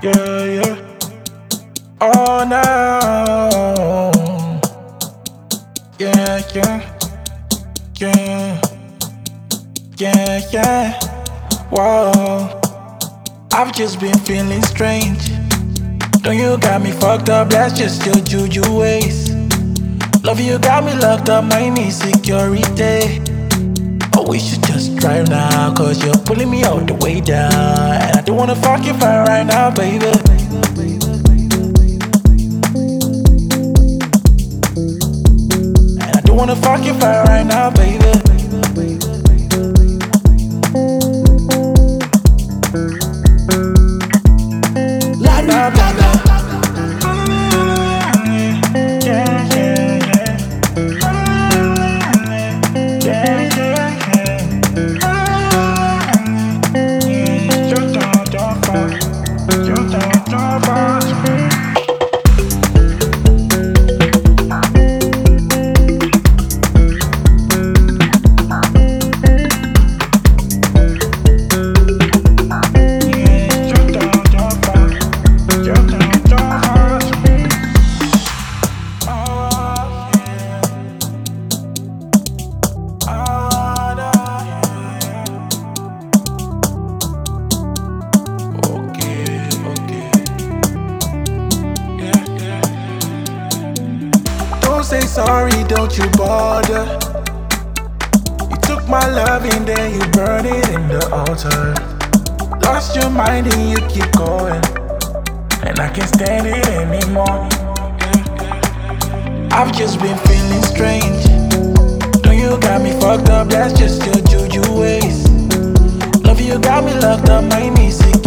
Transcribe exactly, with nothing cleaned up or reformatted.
Yeah, yeah. Oh no. Yeah, yeah. Yeah. Yeah, yeah. Whoa. I've just been feeling strange. Don't you got me fucked up, that's just your juju ways. Love you got me locked up, my insecurity. Oh, we should just drive now, cause you're pulling me all the way down. And I don't wanna fuck you fine right now, baby. And I don't wanna fuck you fine right now, baby. La la la la. Don't say sorry, don't you bother. You took my love and then you burned it in the altar. Lost your mind and you keep going, and I can't stand it anymore. I've just been feeling strange. Don't you got me fucked up, that's just your juju ways. Love you got me locked up, my music.